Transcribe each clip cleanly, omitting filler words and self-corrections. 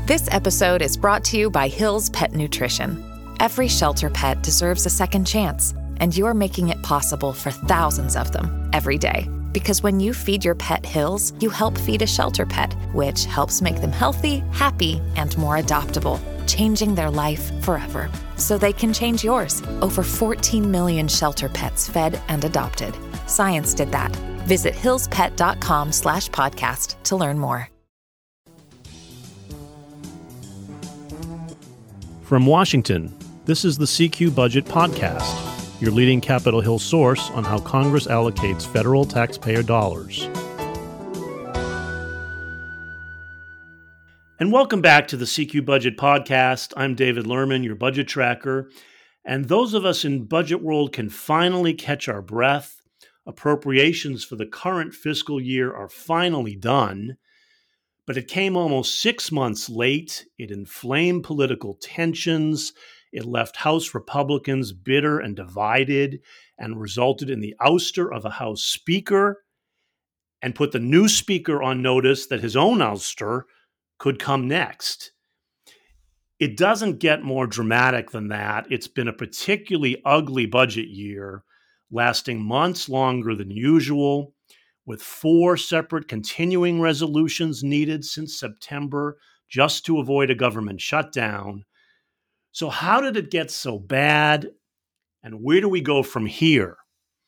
This episode is brought to you by Hill's Pet Nutrition. Every shelter pet deserves a second chance, and you're making it possible for thousands of them every day. Because when you feed your pet Hill's, you help feed a shelter pet, which helps make them healthy, happy, and more adoptable, changing their life forever. So they can change yours. Over 14 million shelter pets fed and adopted. Science did that. Visit hillspet.com/podcast to learn more. From Washington, this is the CQ Budget Podcast, your leading Capitol Hill source on how Congress allocates federal taxpayer dollars. And welcome back to the CQ Budget Podcast. I'm David Lerman, your budget tracker. And those of us in budget world can finally catch our breath. Appropriations for the current fiscal year are finally done. But it came almost 6 months late. It inflamed political tensions. It left House Republicans bitter and divided and resulted in the ouster of a House Speaker and put the new Speaker on notice that his own ouster could come next. It doesn't get more dramatic than that. It's been a particularly ugly budget year, lasting months longer than usual, with 4 separate continuing resolutions needed since September just to avoid a government shutdown. So how did it get so bad, and where do we go from here?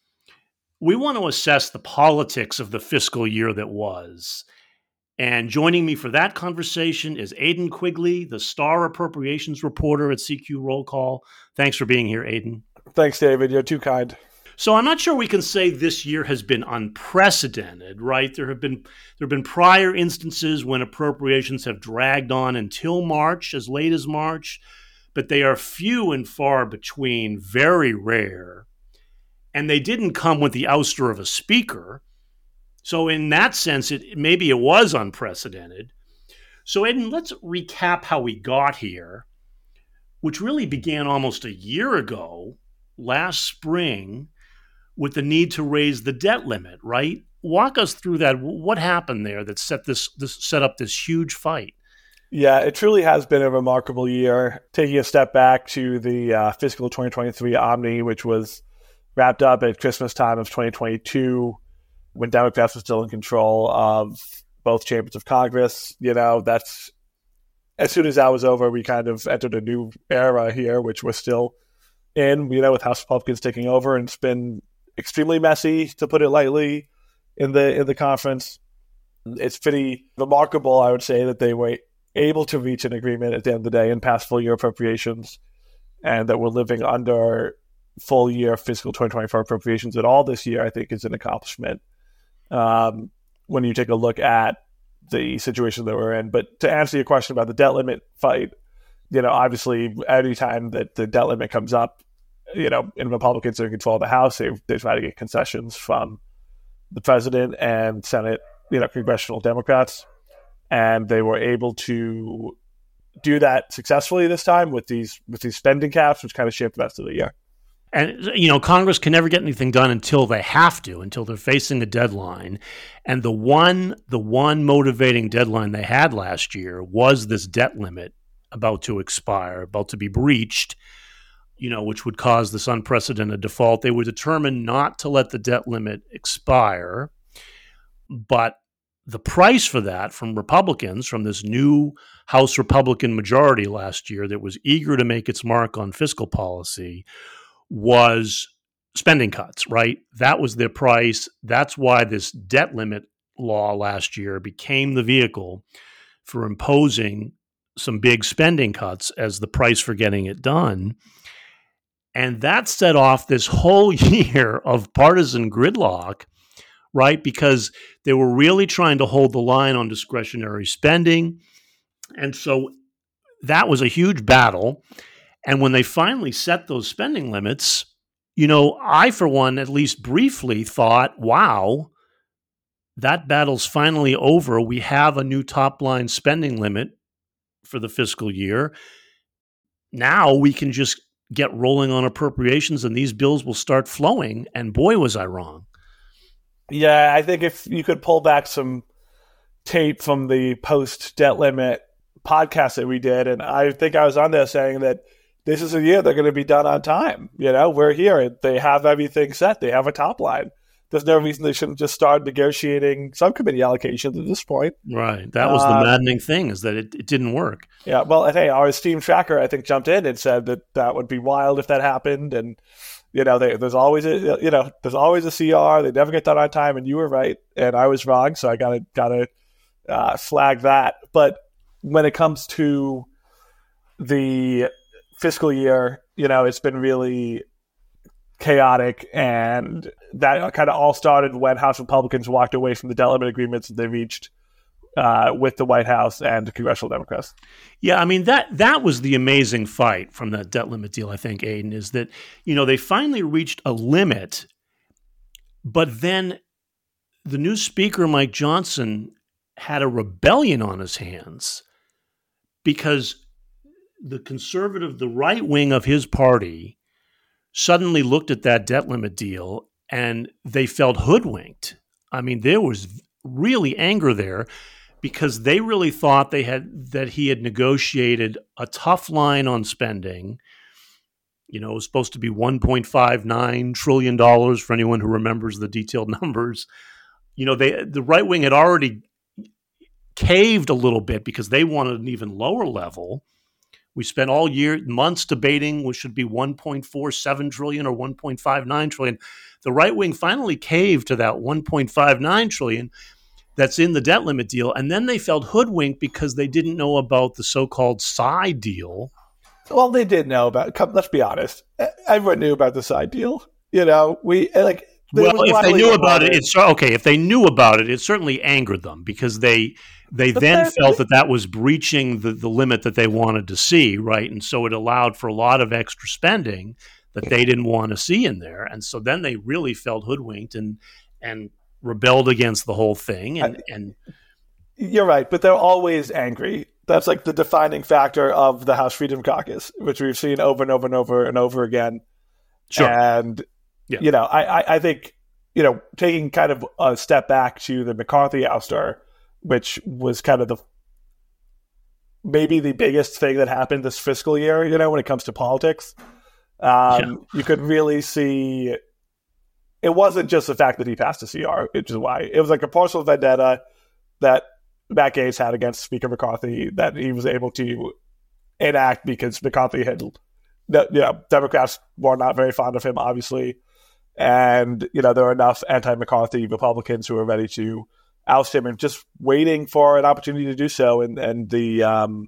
We want to assess the politics of the fiscal year that was. And joining me for that conversation is Aiden Quigley, the star appropriations reporter at CQ Roll Call. Thanks for being here, Aiden. Thanks, David. You're too kind. So I'm not sure we can say this year has been unprecedented, right? There have been prior instances when appropriations have dragged on until March, as late as March, but they are few and far between, very rare. And they didn't come with the ouster of a speaker. So in that sense, maybe it was unprecedented. So Eden, let's recap how we got here, which really began almost a year ago, last spring, with the need to raise the debt limit, right? Walk us through that. What happened there that set up this huge fight? Yeah, it truly has been a remarkable year. Taking a step back to the fiscal 2023 Omni, which was wrapped up at Christmas time of 2022, when Democrats were still in control of both chambers of Congress. That's as soon as that was over, we kind of entered a new era here, which we're still in, with House Republicans taking over, and it's been extremely messy, to put it lightly, in the conference. It's pretty remarkable, I would say, that they were able to reach an agreement at the end of the day and pass full year appropriations, and that we're living under full year fiscal 2024 appropriations at all this year, I think is an accomplishment when you take a look at the situation that we're in. But to answer your question about the debt limit fight, obviously every time that the debt limit comes up, and Republicans are in control of the House, they try to get concessions from the president and Senate, congressional Democrats. And they were able to do that successfully this time with these spending caps, which kind of shaped the rest of the year. And, Congress can never get anything done until they have to, until they're facing a deadline. And the one motivating deadline they had last year was this debt limit about to expire, about to be breached, which would cause this unprecedented default. They were determined not to let the debt limit expire. But the price for that from Republicans, from this new House Republican majority last year that was eager to make its mark on fiscal policy, was spending cuts, right? That was their price. That's why this debt limit law last year became the vehicle for imposing some big spending cuts as the price for getting it done. And that set off this whole year of partisan gridlock, right? Because they were really trying to hold the line on discretionary spending. And so that was a huge battle. And when they finally set those spending limits, I, for one, at least briefly thought, wow, that battle's finally over. We have a new top-line spending limit for the fiscal year. Now we can just get rolling on appropriations and these bills will start flowing. And boy, was I wrong. Yeah, I think if you could pull back some tape from the post-debt limit podcast that we did, and I think I was on there saying that this is a year they're going to be done on time. We're here. They have everything set. They have a top line. There's no reason they shouldn't just start negotiating subcommittee allocations at this point. Right. That was the maddening thing, is that it didn't work. Yeah. Well, hey, our esteemed tracker, I think, jumped in and said that would be wild if that happened. And, there's always a CR. They never get done on time. And you were right. And I was wrong. So I gotta flag that. But when it comes to the fiscal year, it's been really chaotic, and that kind of all started when House Republicans walked away from the debt limit agreements that they reached with the White House and the congressional Democrats. Yeah, I mean, that was the amazing fight from that debt limit deal, I think, Aidan, is that, they finally reached a limit, but then the new speaker, Mike Johnson, had a rebellion on his hands because the right wing of his party suddenly looked at that debt limit deal and they felt hoodwinked. I mean, there was really anger there because they really thought he had negotiated a tough line on spending. It was supposed to be $1.59 trillion for anyone who remembers the detailed numbers. The right wing had already caved a little bit because they wanted an even lower level. We spent all months debating which should be 1.47 trillion or 1.59 trillion. The right wing finally caved to that 1.59 trillion that's in the debt limit deal. And then they felt hoodwinked because they didn't know about the so-called side deal. Well, they did know about it. Let's be honest. Everyone knew about the side deal. If they knew about it, If they knew about it, it certainly angered them because they then felt that was breaching the limit that they wanted to see, right? And so it allowed for a lot of extra spending that they didn't want to see in there. And so then they really felt hoodwinked and rebelled against the whole thing. And you're right, but they're always angry. That's like the defining factor of the House Freedom Caucus, which we've seen over and over and over and over again. Sure. And yeah. I think, taking kind of a step back to the McCarthy ouster, which was kind of maybe the biggest thing that happened this fiscal year, when it comes to politics. You could really see it wasn't just the fact that he passed a CR, which is why. It was like a personal vendetta that Matt Gaetz had against Speaker McCarthy that he was able to enact because McCarthy had, Democrats were not very fond of him, obviously. And, there were enough anti-McCarthy Republicans who were ready to oust him and just waiting for an opportunity to do so. And the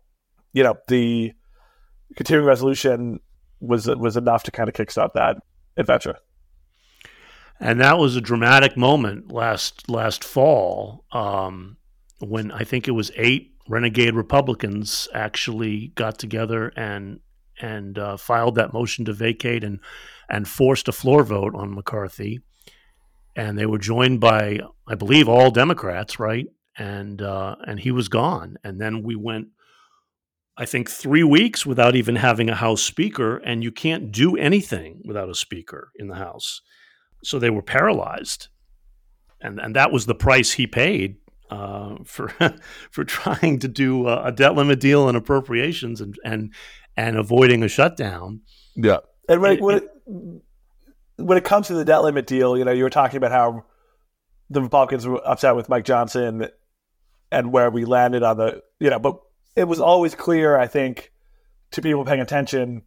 continuing resolution was enough to kind of kickstart that adventure. And that was a dramatic moment last fall when I think it was 8 renegade Republicans actually got together and filed that motion to vacate and forced a floor vote on McCarthy. And they were joined by, I believe, all Democrats, right? And he was gone. And then we went, I think, 3 weeks without even having a House Speaker, and you can't do anything without a Speaker in the House. So they were paralyzed. And that was the price he paid for trying to do a debt limit deal and appropriations and avoiding a shutdown. Yeah. And when it comes to the debt limit deal, you were talking about how the Republicans were upset with Mike Johnson and where we landed on the, but it was always clear, I think, to people paying attention,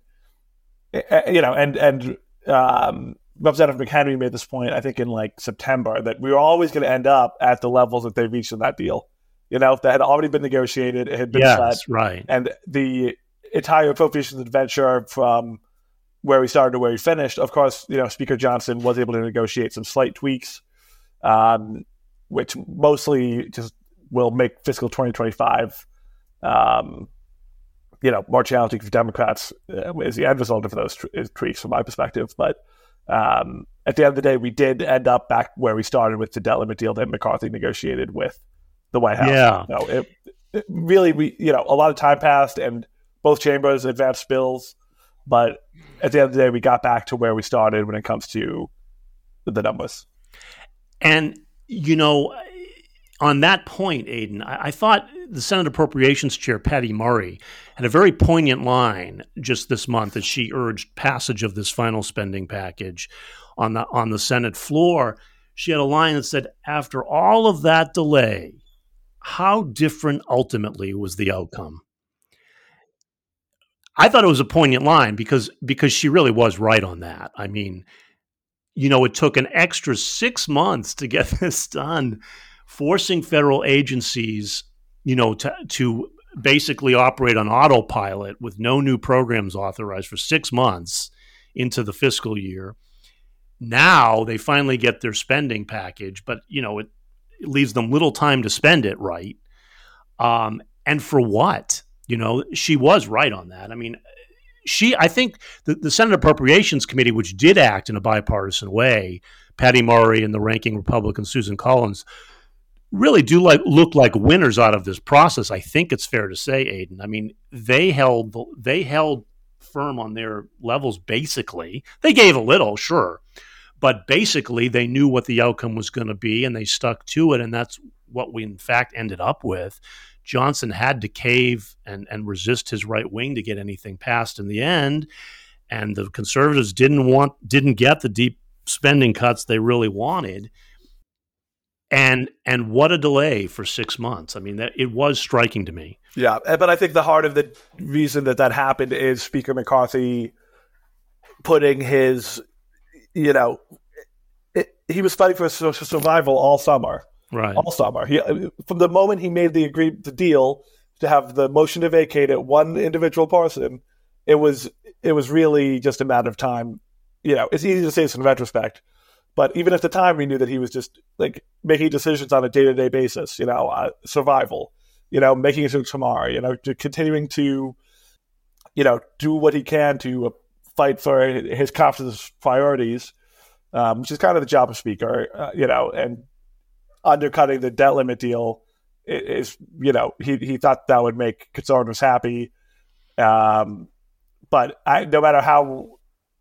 and Representative McHenry made this point, I think, in like September, that we were always going to end up at the levels that they reached in that deal. That had already been negotiated, it had been set, right, and the entire appropriations adventure from where we started to where we finished. Of course, Speaker Johnson was able to negotiate some slight tweaks, which mostly just will make fiscal 2025, more challenging for Democrats is the end result of those tweaks from my perspective. But at the end of the day, we did end up back where we started with the debt limit deal that McCarthy negotiated with the White House. Yeah. No, it really, a lot of time passed and both chambers advanced bills, but at the end of the day, we got back to where we started when it comes to the numbers. And, on that point, Aidan, I thought the Senate Appropriations Chair, Patty Murray, had a very poignant line just this month as she urged passage of this final spending package on the Senate floor. She had a line that said, "After all of that delay, how different ultimately was the outcome?" I thought it was a poignant line because she really was right on that. I mean, it took an extra 6 months to get this done, forcing federal agencies, to basically operate on autopilot with no new programs authorized for 6 months into the fiscal year. Now they finally get their spending package, but it leaves them little time to spend it right. And for what? She was right on that. I mean, I think the Senate Appropriations Committee, which did act in a bipartisan way, Patty Murray and the ranking Republican Susan Collins, really do look like winners out of this process. I think it's fair to say, Aidan. I mean, they held firm on their levels. Basically, they gave a little, sure, but basically they knew what the outcome was going to be, and they stuck to it, and that's what we in fact ended up with. Johnson had to cave and resist his right wing to get anything passed in the end, and the conservatives didn't get the deep spending cuts they really wanted. And what a delay for 6 months. I mean, it was striking to me. Yeah, but I think the heart of the reason that happened is Speaker McCarthy putting his, he was fighting for survival all summer. Right. All summer. From the moment he made the deal to have the motion to vacate it, one individual person, it was really just a matter of time. It's easy to say this in retrospect, but even at the time, we knew that he was just like making decisions on a day-to-day basis. Survival. Making it through tomorrow. Continuing to, do what he can to fight for his conference's priorities, which is kind of the job of Speaker. And undercutting the debt limit deal is, he thought that would make conservatives happy. But no matter how,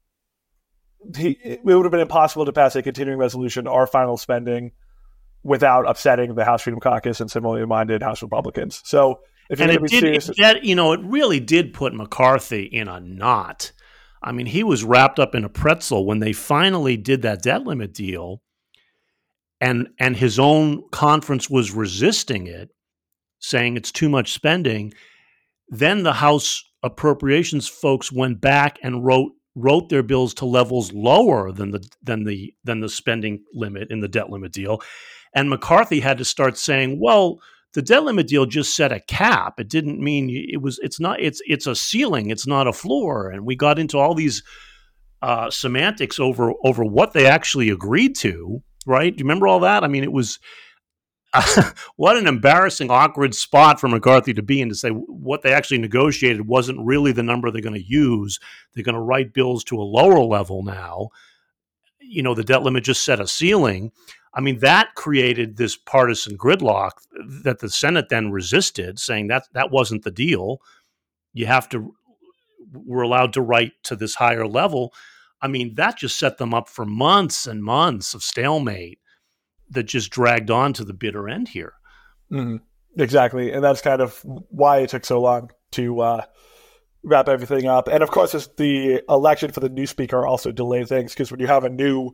it would have been impossible to pass a continuing resolution or final spending without upsetting the House Freedom Caucus and similarly minded House Republicans. So if you're going to be serious, it really did put McCarthy in a knot. I mean, he was wrapped up in a pretzel when they finally did that debt limit deal. And his own conference was resisting it, saying it's too much spending. Then the House appropriations folks went back and wrote their bills to levels lower than the spending limit in the debt limit deal. And McCarthy had to start saying, well, the debt limit deal just set a cap. It didn't mean it's a ceiling. It's not a floor. And we got into all these semantics over what they actually agreed to. Right? Do you remember all that? I mean, it was what an embarrassing, awkward spot for McCarthy to be in, to say what they actually negotiated wasn't really the number they're going to use. They're going to write bills to a lower level now. The debt limit just set a ceiling. I mean, that created this partisan gridlock that the Senate then resisted, saying that wasn't the deal. We're allowed to write to this higher level. I mean, that just set them up for months and months of stalemate that just dragged on to the bitter end here. Mm-hmm. Exactly. And that's kind of why it took so long to wrap everything up. And of course, the election for the new speaker also delayed things, because when you have a new,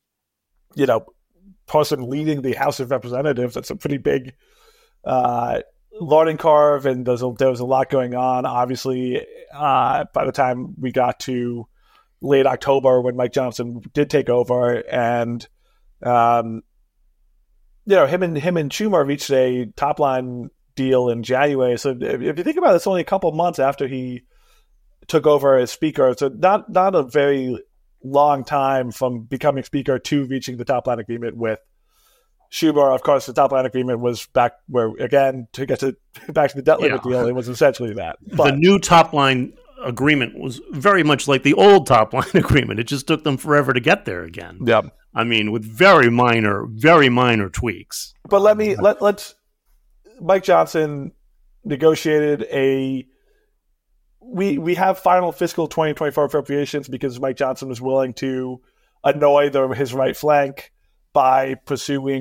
person leading the House of Representatives, that's a pretty big learning curve. And there was a lot going on. Obviously, by the time we got to late October, when Mike Johnson did take over, and him and Schumer reached a top line deal in January. So if you think about it, it's only a couple months after he took over as speaker. So not a very long time from becoming speaker to reaching the top line agreement with Schumer. Of course, the top line agreement was back where, again, to get back to the debt limit deal, it was essentially that. But the new top line agreement was very much like the old top line agreement. It just took them forever to get there again. Yeah. I mean, with very minor tweaks. But let's Mike Johnson negotiated we have final fiscal 2024 appropriations because Mike Johnson was willing to annoy his right flank by pursuing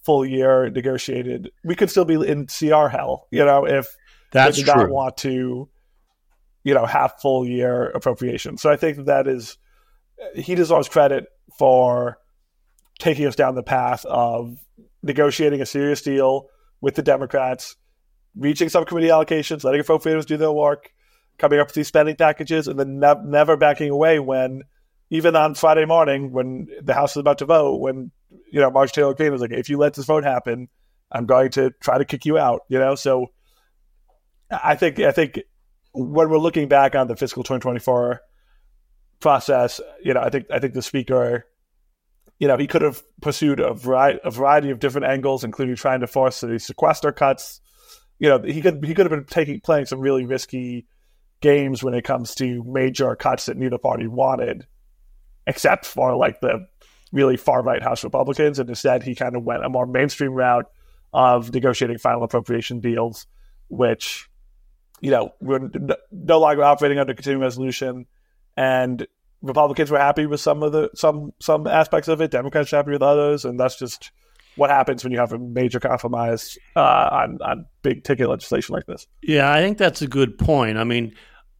full year negotiated, we could still be in CR hell, if That's they did not true. want to, have full year appropriation. So I think that is, he deserves credit for taking us down the path of negotiating a serious deal with the Democrats, reaching subcommittee allocations, letting appropriators do their work, coming up with these spending packages, and then never backing away when, even on Friday morning, when the House was about to vote, when, Marjorie Taylor Greene was like, if you let this vote happen, I'm going to try to kick you out, So I think when we're looking back on the fiscal 2024 process, I think the speaker, he could have pursued a variety of different angles, including trying to force the sequester cuts. He could have been playing some really risky games when it comes to major cuts that neither party wanted, except for like the really far right House Republicans. And instead, he kind of went a more mainstream route of negotiating final appropriation deals, which, we're no longer operating under continuing resolution. And Republicans were happy with some aspects of it. Democrats were happy with others. And that's just what happens when you have a major compromise on big ticket legislation like this. Yeah, I think that's a good point. I mean,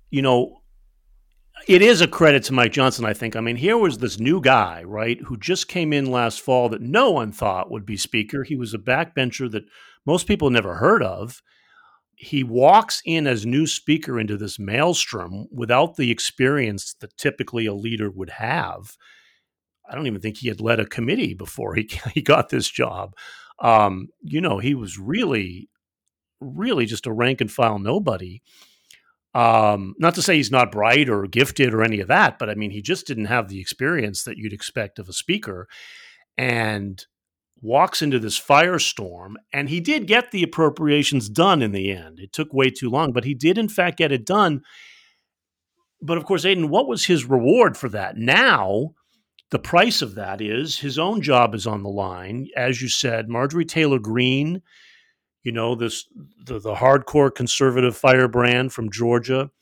it is a credit to Mike Johnson, I think. I mean, here was this new guy, right, who just came in last fall that no one thought would be speaker. He was a backbencher that most people never heard of. He walks in as new speaker into this maelstrom without the experience that typically a leader would have. I don't even think he had led a committee before he got this job. He was really, really just a rank and file nobody. Not to say he's not bright or gifted or any of that, but I mean, he just didn't have the experience that you'd expect of a speaker, and walks into this firestorm. And he did get the appropriations done in the end. It took way too long, but he did in fact get it done. But of course, Aidan, what was his reward for that? Now, the price of that is his own job is on the line. As you said, Marjorie Taylor Greene, the hardcore conservative firebrand from Georgia,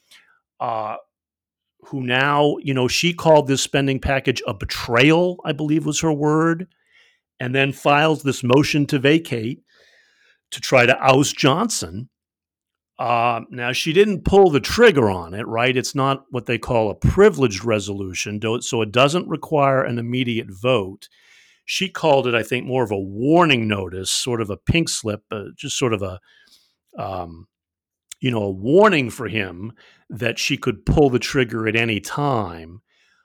who now, she called this spending package a betrayal, I believe was her word, and then files this motion to vacate to try to oust Johnson. Now, she didn't pull the trigger on it, right? It's not what they call a privileged resolution, so it doesn't require an immediate vote. She called it, I think, more of a warning notice, sort of a pink slip, just sort of a warning for him that she could pull the trigger at any time.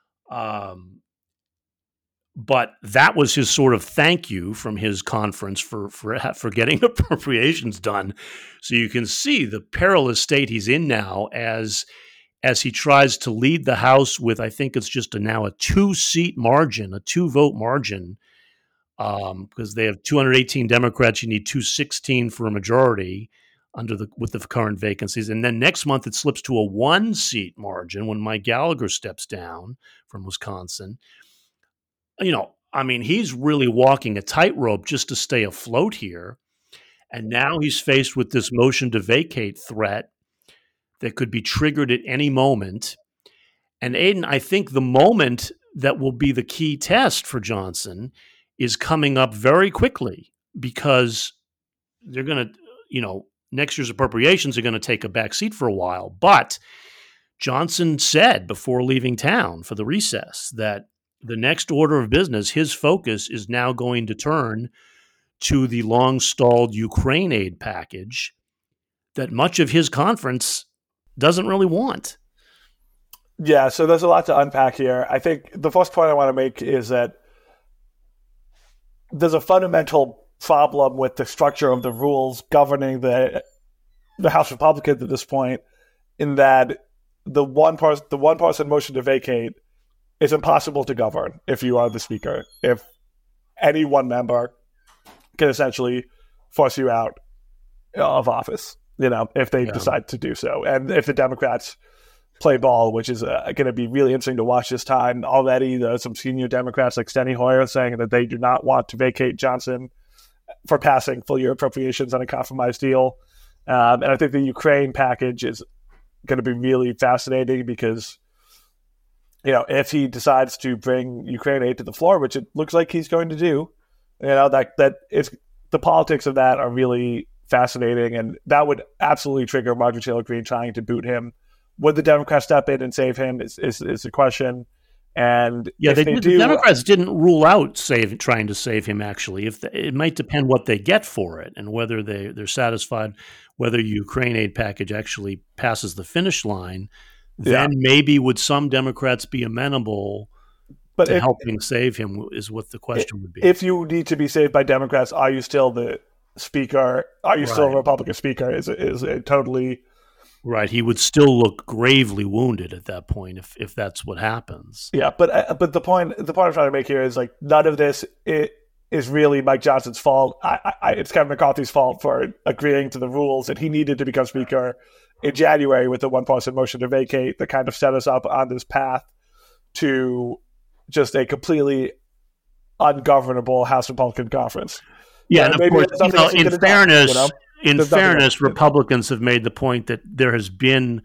But that was his sort of thank you from his conference for getting appropriations done. So you can see the perilous state he's in now as he tries to lead the House with, I think it's just now a 2-seat margin, a 2-vote margin, because they have 218 Democrats. You need 216 for a majority with the current vacancies. And then next month it slips to a 1-seat margin when Mike Gallagher steps down from Wisconsin. I mean, he's really walking a tightrope just to stay afloat here. And now he's faced with this motion to vacate threat that could be triggered at any moment. And Aidan, I think the moment that will be the key test for Johnson is coming up very quickly, because they're going to, next year's appropriations are going to take a back seat for a while. But Johnson said before leaving town for the recess that the next order of business, his focus is now going to turn to the long-stalled Ukraine aid package that much of his conference doesn't really want. Yeah, so there's a lot to unpack here. I think the first point I want to make is that there's a fundamental problem with the structure of the rules governing the House Republicans at this point, in that the one person motion to vacate is impossible to govern if you are the speaker. If any one member can essentially force you out of office, if they decide to do so. And if the Democrats play ball, which is going to be really interesting to watch this time. Already there's some senior Democrats like Steny Hoyer saying that they do not want to vacate Johnson for passing full year appropriations on a compromise deal. And I think the Ukraine package is going to be really fascinating because, if he decides to bring Ukraine aid to the floor, which it looks like he's going to do, that it's the politics of that are really fascinating, and that would absolutely trigger Marjorie Taylor Greene trying to boot him. Would the Democrats step in and save him is the question. And yeah, the Democrats didn't rule out trying to save him. Actually, it might depend what they get for it and whether they're satisfied whether Ukraine aid package actually passes the finish line. Then maybe would some Democrats be amenable to helping save him? Is what the question would be. If you need to be saved by Democrats, are you still the speaker? Are you still a Republican speaker? Is it totally right? He would still look gravely wounded at that point if that's what happens. Yeah, but the point I'm trying to make here is like none of this is really Mike Johnson's fault. It's Kevin McCarthy's fault for agreeing to the rules that he needed to become speaker in January with the one-person motion to vacate that kind of set us up on this path to just a completely ungovernable House Republican conference. Yeah, and of course, in fairness, Republicans have made the point that there has been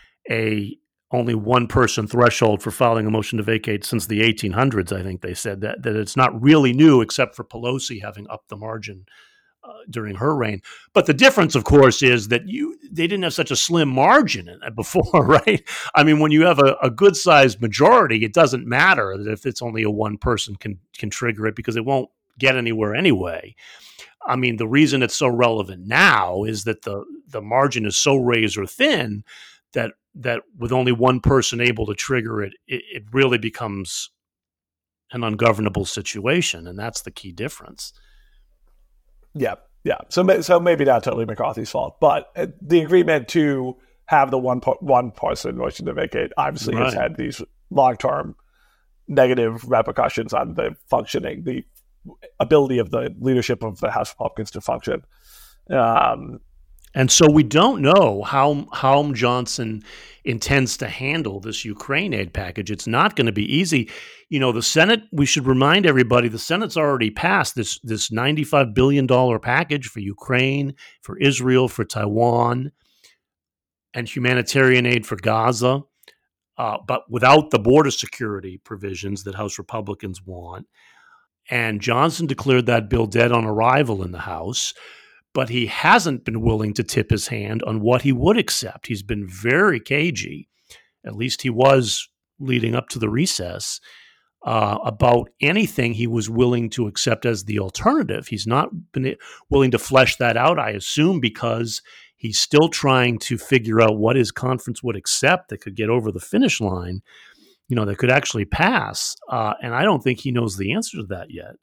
only one-person threshold for filing a motion to vacate since the 1800s. I think they said that it's not really new, except for Pelosi having upped the margin during her reign. But the difference, of course, is that they didn't have such a slim margin before, right? I mean, when you have a good-sized majority, it doesn't matter that if it's only a one person can trigger it because it won't get anywhere anyway. I mean, the reason it's so relevant now is that the margin is so razor thin that with only one person able to trigger it, it really becomes an ungovernable situation, and that's the key difference. Yeah. So maybe not totally McCarthy's fault, but the agreement to have the one person motion to vacate obviously has had these long-term negative repercussions on the functioning, the ability of the leadership of the House Republicans to function. And so we don't know how Johnson intends to handle this Ukraine aid package. It's not going to be easy. You know, the Senate, we should remind everybody, the Senate's already passed this $95 billion package for Ukraine, for Israel, for Taiwan, and humanitarian aid for Gaza, but without the border security provisions that House Republicans want. And Johnson declared that bill dead on arrival in the House, but he hasn't been willing to tip his hand on what he would accept. He's been very cagey, at least he was leading up to the recess, about anything he was willing to accept as the alternative. He's not been willing to flesh that out, I assume, because he's still trying to figure out what his conference would accept that could get over the finish line, that could actually pass. And I don't think he knows the answer to that yet.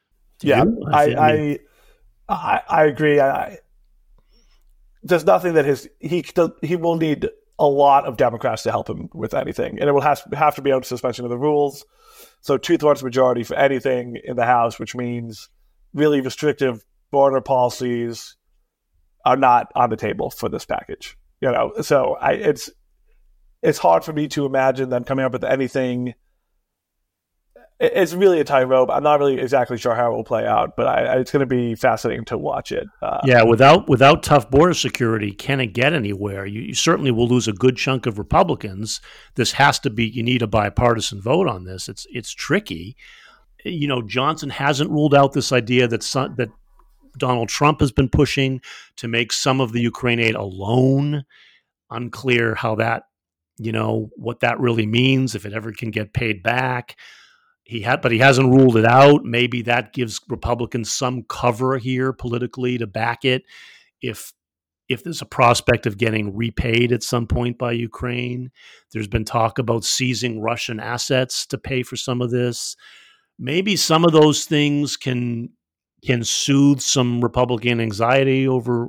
I agree. There's nothing that he will need a lot of Democrats to help him with anything, and it will have to be on suspension of the rules. So 2/3 majority for anything in the House, which means really restrictive border policies are not on the table for this package. So it's hard for me to imagine them coming up with anything. It's really a tightrope. I'm not really exactly sure how it will play out, but it's going to be fascinating to watch it. Without tough border security, can it get anywhere? You certainly will lose a good chunk of Republicans. This has to be. You need a bipartisan vote on this. It's tricky. Johnson hasn't ruled out this idea that Donald Trump has been pushing to make some of the Ukraine aid a loan. Unclear how that, what that really means, if it ever can get paid back. But he hasn't ruled it out. Maybe that gives Republicans some cover here politically to back it if there's a prospect of getting repaid at some point by Ukraine. There's been talk about seizing Russian assets to pay for some of this. Maybe some of those things can soothe some Republican anxiety over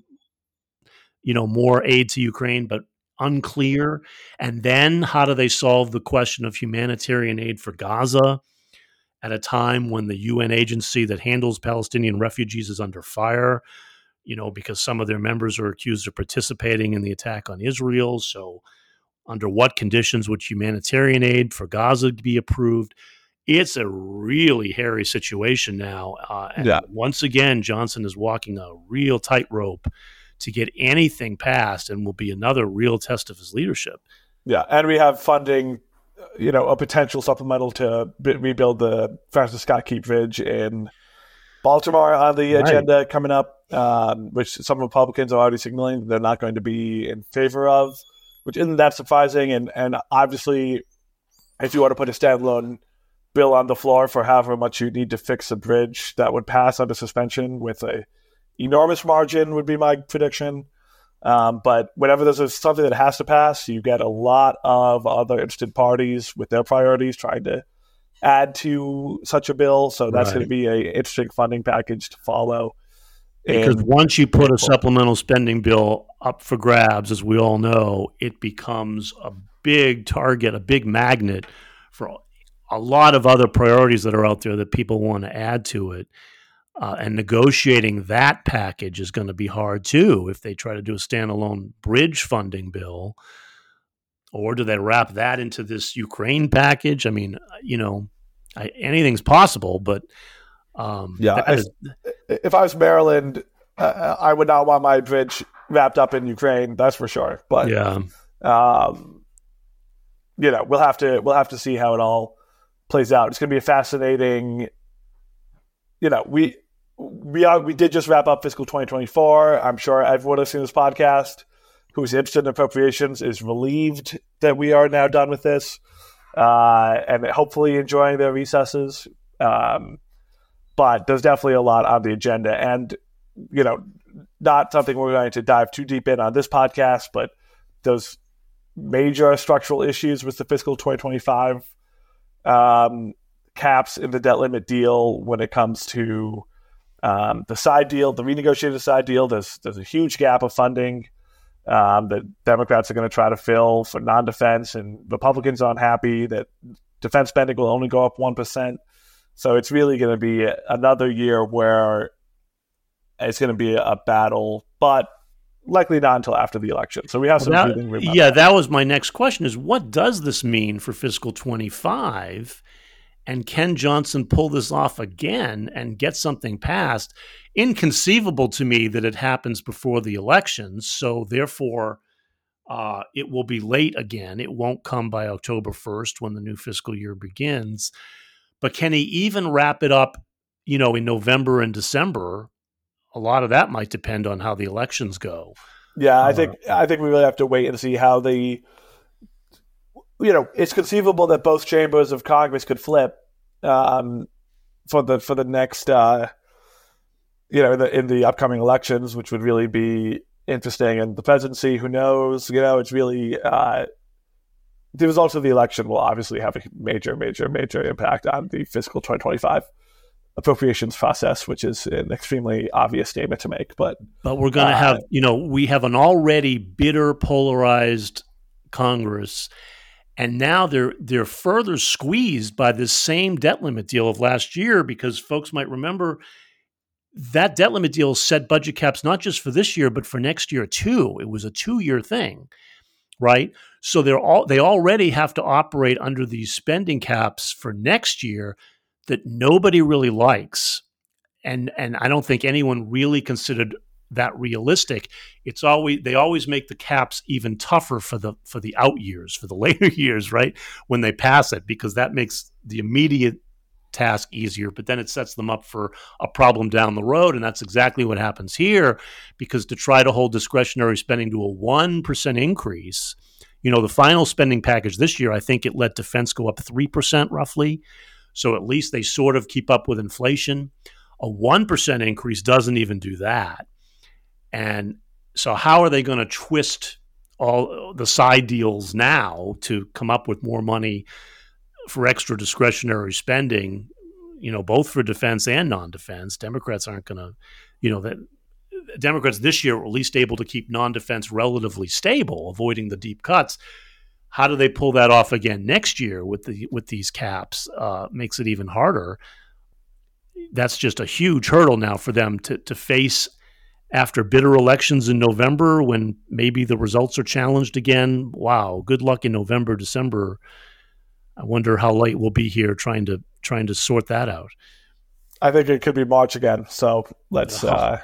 more aid to Ukraine, but unclear. And then how do they solve the question of humanitarian aid for Gaza at a time when the UN agency that handles Palestinian refugees is under fire, because some of their members are accused of participating in the attack on Israel. So under what conditions would humanitarian aid for Gaza be approved? It's a really hairy situation now. Once again, Johnson is walking a real tightrope to get anything passed, and will be another real test of his leadership. Yeah, and we have funding, a potential supplemental to rebuild the Francis Scott Key Bridge in Baltimore on the agenda coming up, which some Republicans are already signaling they're not going to be in favor of, which isn't that surprising. And obviously, if you want to put a standalone bill on the floor for however much you need to fix a bridge, that would pass under suspension with a enormous margin, would be my prediction. But whenever there's something that has to pass, you get a lot of other interested parties with their priorities trying to add to such a bill. So that's going to be an interesting funding package to follow. Because once you put a supplemental spending bill up for grabs, as we all know, it becomes a big target, a big magnet for a lot of other priorities that are out there that people want to add to it. And negotiating that package is going to be hard too if they try to do a standalone bridge funding bill. Or do they wrap that into this Ukraine package? I mean, anything's possible, but if I was Maryland, I would not want my bridge wrapped up in Ukraine. That's for sure. But we'll have to see how it all plays out. It's going to be a fascinating. We did just wrap up fiscal 2024. I'm sure everyone listening to this podcast who's interested in appropriations is relieved that we are now done with this, and hopefully enjoying their recesses. But there's definitely a lot on the agenda, and not something we're going to dive too deep in on this podcast, but those major structural issues with the fiscal 2025 caps in the debt limit deal when it comes to the side deal, the renegotiated side deal. There's a huge gap of funding that Democrats are going to try to fill for non-defense, and Republicans are unhappy that defense spending will only go up 1%. So it's really going to be another year where it's going to be a battle, but likely not until after the election. So we have some breathing room. Yeah, that was my next question: is what does this mean for fiscal 25? And can Johnson pull this off again and get something passed? Inconceivable to me that it happens before the elections. So therefore, it will be late again. It won't come by October 1st when the new fiscal year begins. But can he even wrap it up, in November and December? A lot of that might depend on how the elections go. Yeah, I think we really have to wait and see how it's conceivable that both chambers of Congress could flip for the next, in the upcoming elections, which would really be interesting. And the presidency, who knows? It's really the results of the election will obviously have a major, major, major impact on the fiscal 2025 appropriations process, which is an extremely obvious statement to make. But we're going to have, we have an already bitter, polarized Congress. And now they're further squeezed by this same debt limit deal of last year, because folks might remember that debt limit deal set budget caps not just for this year, but for next year too. It was a 2-year thing, right? So they already have to operate under these spending caps for next year that nobody really likes, and I don't think anyone really considered that realistic. They always make the caps even tougher for the out years, for the later years, right? When they pass it, because that makes the immediate task easier, but then it sets them up for a problem down the road. And that's exactly what happens here, because to try to hold discretionary spending to a 1% increase, the final spending package this year, I think it let defense go up 3% roughly. So at least they sort of keep up with inflation. A 1% increase doesn't even do that. And so how are they going to twist all the side deals now to come up with more money for extra discretionary spending, both for defense and non-defense? Democrats aren't going to, Democrats this year were at least able to keep non-defense relatively stable, avoiding the deep cuts. How do they pull that off again next year with these caps? Makes it even harder. That's just a huge hurdle now for them to face after bitter elections in November, when maybe the results are challenged again. Wow, good luck in November, December. I wonder how late we'll be here trying to sort that out. I think it could be March again. So let's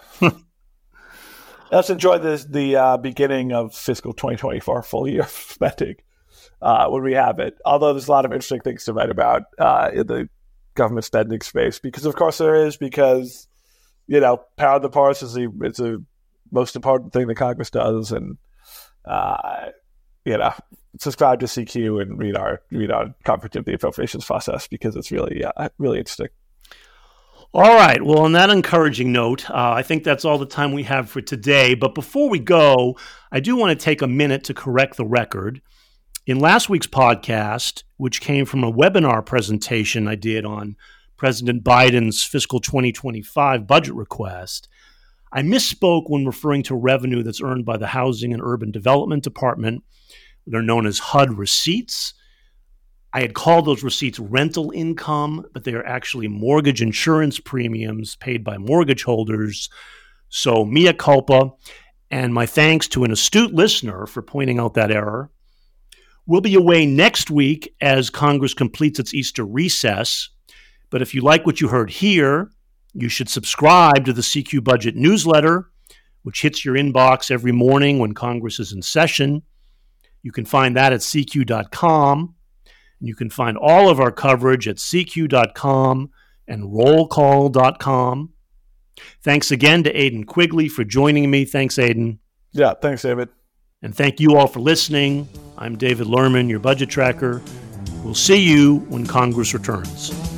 enjoy the beginning of fiscal 2024 full year spending when we have it. Although there's a lot of interesting things to write about in the government spending space, because of course there is, because, power of the purse is the most important thing that Congress does. And, subscribe to CQ and read our coverage of the appropriations process, because it's really, really interesting. All right. Well, on that encouraging note, I think that's all the time we have for today. But before we go, I do want to take a minute to correct the record. In last week's podcast, which came from a webinar presentation I did on President Biden's fiscal 2025 budget request, I misspoke when referring to revenue that's earned by the Housing and Urban Development Department. They're known as HUD receipts. I had called those receipts rental income, but they are actually mortgage insurance premiums paid by mortgage holders. So mea culpa, and my thanks to an astute listener for pointing out that error. We'll be away next week as Congress completes its Easter recess. But if you like what you heard here, you should subscribe to the CQ Budget newsletter, which hits your inbox every morning when Congress is in session. You can find that at CQ.com. You can find all of our coverage at CQ.com and rollcall.com. Thanks again to Aidan Quigley for joining me. Thanks, Aidan. Yeah, thanks, David. And thank you all for listening. I'm David Lerman, your budget tracker. We'll see you when Congress returns.